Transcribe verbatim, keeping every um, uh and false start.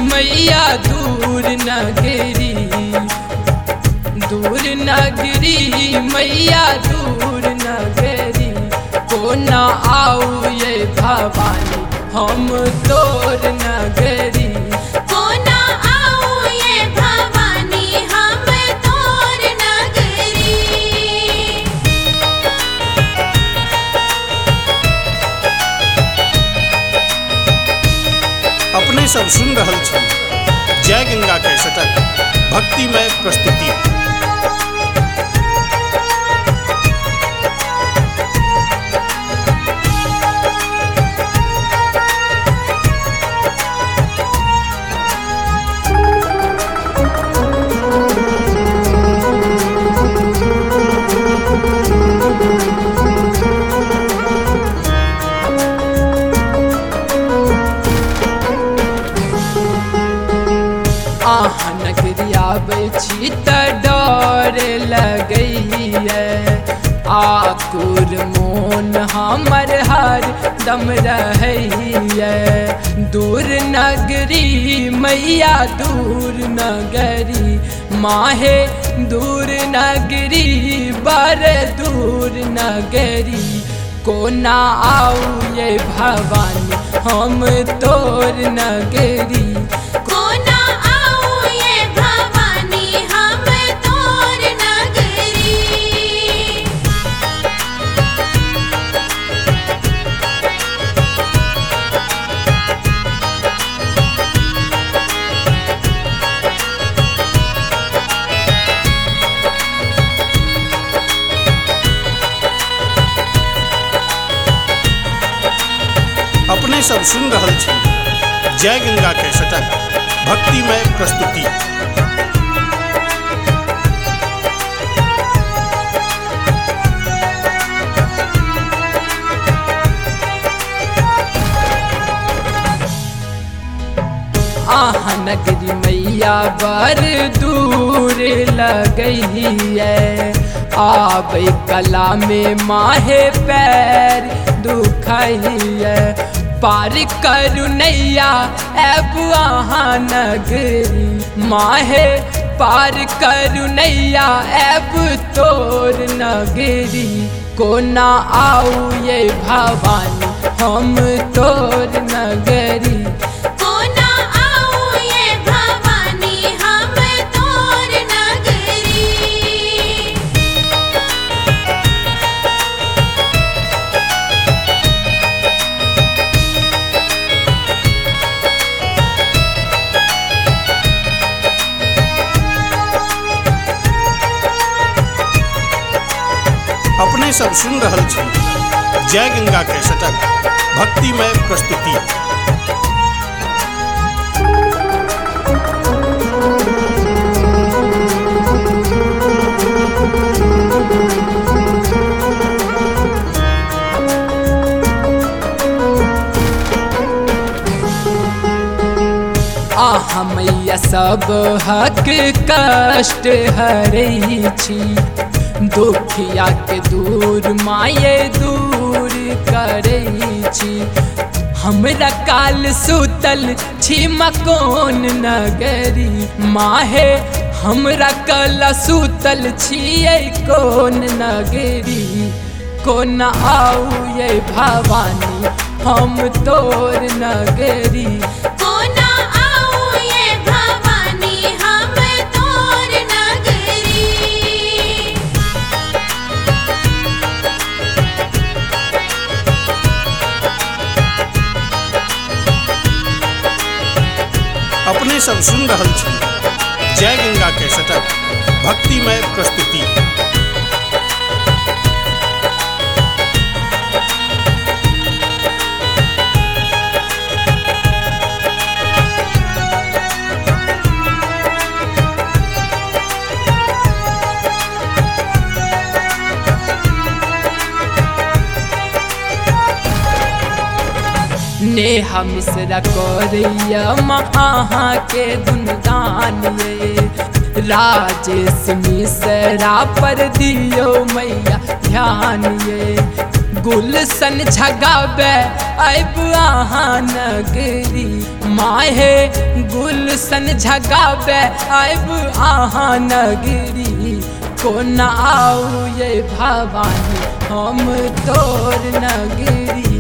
मैया दूर नगरी, दूर नगरी मैया दूर नगरी, को न आऊ ये भवानी हम तोर नगरी, को न आऊ ये भवानी हम तोर नगरी। अपने सब सुन रहल छी जय गंगा के सटक भक्तिमय प्रस्तुति। आहाँ नगरी आबै छी त डर लगैए, आकुर मोन हमर हर दम रहैए, दूर नगरी मैया दूर नगरी, माहे दूर नगरी बर दूर नगरी, को ना आऊ ये भवानी हम तोर नगरी, को न आऊ ये भवानी हम तोर नगरी। अपने सब सुन रहल छी जय गंगा के सटक भक्तिमय प्रस्तुति। आहाँ नगरी मैया बर दूर लगैए, आबै कला में माहे पैर दुखैए, पार करू नैया ऐब आहाँ नगरी, माहे पार करू नैया ऐब तोर नगरी, को ना आऊ ये भवानी हम तोर नगरी, को न आऊ ये भवानी हम तोर नगरी। अपने सब सुन रहल छी जय गंगा के सटक भक्तिमय प्रस्तुति। आहाँ मैया सब हक कष्ट हरै छी, दुखिया के दूर माये दूर करै छी, हमरा काल सुतल छी मकोन नगरी, माहे हमरा कल सुतल छियै कोन नगरी, को न आऊ ये भवानी हम तोर नगरी, को न आऊ ये भवानी हम तोर नगरी। अपने सब सुन रहल छी जय गंगा के सटक भक्तिमय प्रस्तुति। नेहा मिश्रा करैया आहाँ के गुणगान ये, राजेश मिश्रा पर दियो मैया ध्यान ये, गुलशन गुलशन झगावे अब आहाँ नगरी माहे गुलशन झगावे अब आहाँ नगरी कोना आऊ ये भवानी हम तोर नगरी